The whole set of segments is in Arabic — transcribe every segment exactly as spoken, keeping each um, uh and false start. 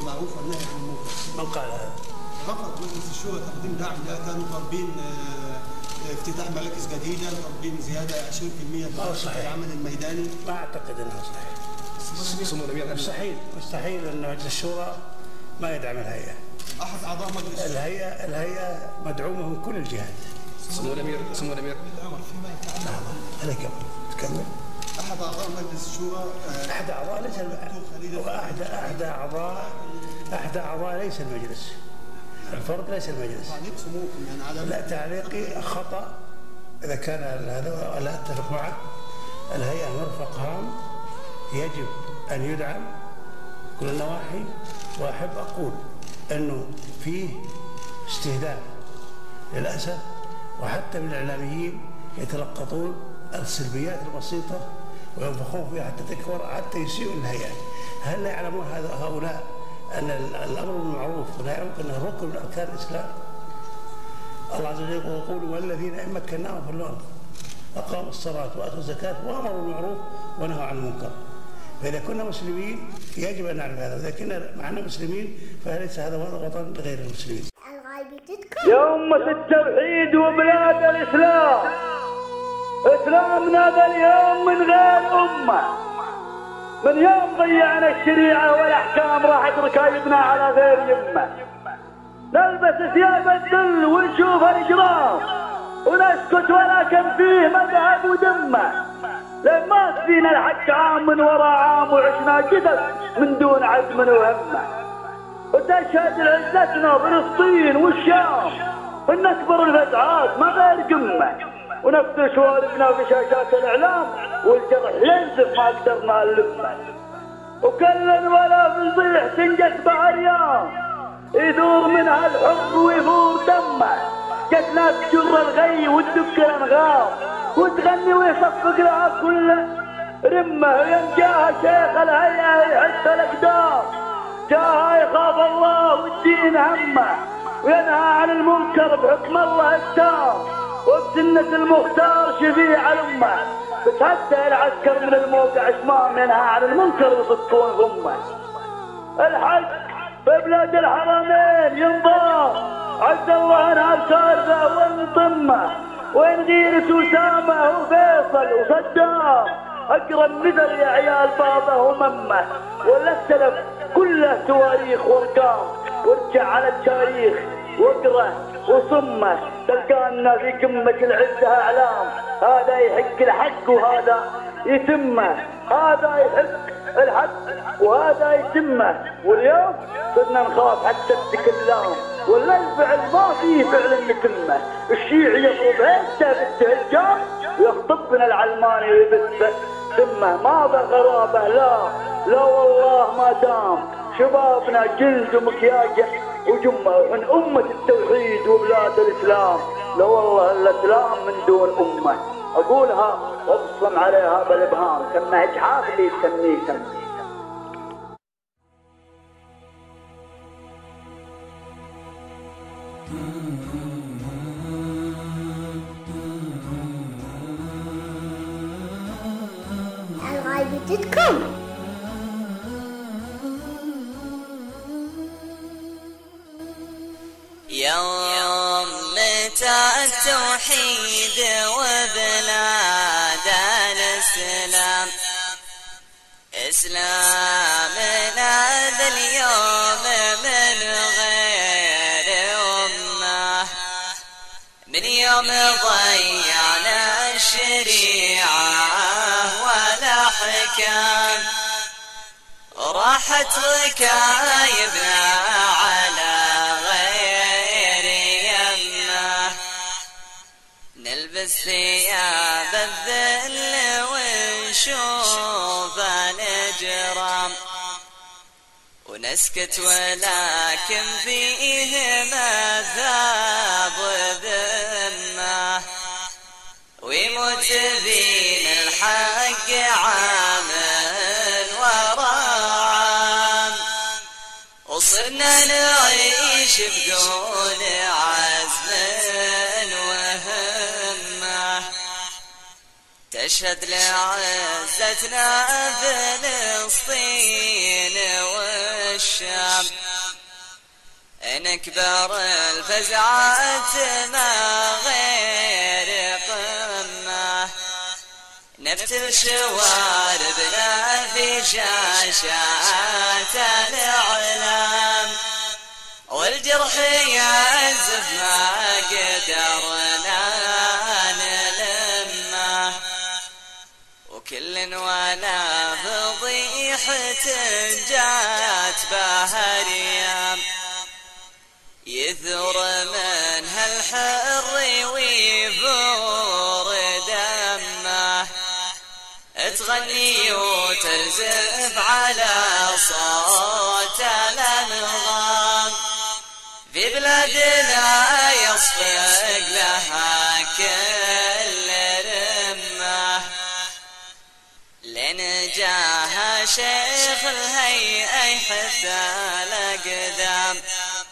بالمعروف والنهي عن المنكر. من قال هذا؟ رفض مجلس الشورى تقديم دعم، لا كانوا طالبين افتتاح مراكز جديده، طالبين زياده عشرين بالمئة في العمل الميداني. ما اعتقد انها صحيح. مستحيل مستحيل ان مجلس الشورى ما يدعم الهيئه. احد اعضاء مجلس الهيئه الهيئه مدعومه من كل الجهات. سمو الامير سمو الامير فيما يتعلق عليك تكمل. احد اعضاء مجلس الشورى احد اعضاء ليس احد احد اعضاء احد اعضاء ليس المجلس. الفرد ليس المجلس. تعليق سموكم يعني على لا تعليقي خطأ إذا كان هذا لا أتفق معه. الهيئة مرفق هام يجب أن يدعم كل النواحي، وأحب أقول أنه فيه استهداف للأسف، وحتى من الإعلاميين يتلقطون السلبيات البسيطة وينفخون فيها حتى تكبر، حتى يسيئوا الهيئة. هل لا يعلمون هؤلاء أن الأمر بالمعروف والنهي عن المنكر أنه ركن من أركان الإسلام؟ الله عز وجل يقول: والذين إن مكناهم في الأرض أقاموا الصلاة وآتوا الزكاة وأمروا بالمعروف ونهوا عن المنكر. فإذا كنا مسلمين يجب أن نعلم هذا، وإذا كنا معنا مسلمين فليس هذا وطن لغير المسلمين. يا أمة التوحيد وبلاد الإسلام، إسلامنا ذا اليوم من غير أمة. من يوم ضيعنا الشريعة والأحكام راحت ركايبنا على غير يمة. نلبس ثياب الذل ونشوف الإجرام ونسكت ولكن فيه مذهب ودمة. لما فينا الحق عام من وراء عام وعشنا جدد من دون عزم وهمة. وتشهد عزتنا فلسطين والشام ونكبر الفتحات ما غير قمة. ونفتش شواربنا في شاشات الإعلام والجرح ينزف ما قدرنا نلمه. وكل ولا فضيح تنجس بعيام يدور منها الحب ويفور دمه. جتنا تجر الغي وتدق الانغام وتغني ويصفق لها كل رمه. وينجاها شيخ الهيئه يحس الاقدام، جاها يخاف الله والدين همه، وينهى عن المنكر بحكم الله التام، وبسنه المختار شفيع الامه. بتهدى العسكر من الموقع شمام ينهى عن المنكر ويصدقون ضمه. الحق ببلاد الحرمين ينضام، عز الله انهى الكارثه والطمه. وين غيرة أسامة وفيصل وصدام، اقرا النذر يا عيال بابا وممه. ولا السلف كله تواريخ وارقام، وارجع على التاريخ واقرا وصمه تلقانا في قمه العزه اعلام. هذا يحق الحق وهذا يتمه، هذا يحق الحق وهذا يتمه. واليوم صرنا نخاف حتى التكلام، ولا الفعل ما فيه فعل نتمه. الشيعي يضرب هيته بالتهجان ويخطبنا العلماني ويبث دمه. ما بغرابه لا لا والله ما دام شبابنا جلد ومكياج وجمه. وعن أمة التوحيد وبلاد الإسلام لا والله الإسلام من دون أمة. أقولها وابصم عليها بالإبهام، سمى إجحاف اللي يسميه سميه. الغايبتكم يوم متى التوحيد وبلاد الإسلام، إسلامنا ذا اليوم من غير أمة. من يوم ضيعنا الشريعة والأحكام راحت ركايبنا على غير يمه. نلبس ثياب الذل ونشوف الإجرام ونسكت ولكن فيه مذهب وذمه. ويموت فينا الحق عام ورام، وصرنا نعيش بدون عزم وهمه. تشهد لعزتنا فلسطين والشام، نكبر الفزعات ما غير قمة، نفتل شواربنا في شاشات الإعلام، والجرح يعزف ما قدرنا نلمه، وكل ولا فضيحة جات بهريام، يثور منها الحر ويفور دمه، تغني وترزف على صوت الأنغام، في بلادنا يصفق لها كل رمه، لنجاها شيخ الهيئة يحث الأقدام،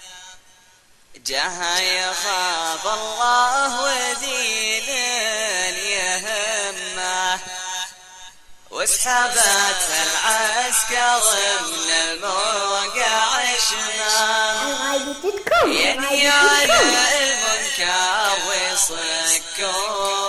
جاها يخاف الله ودين يهمه، واسحبت العسكر من الموقع شمام، ينهي على المنكر ويصكون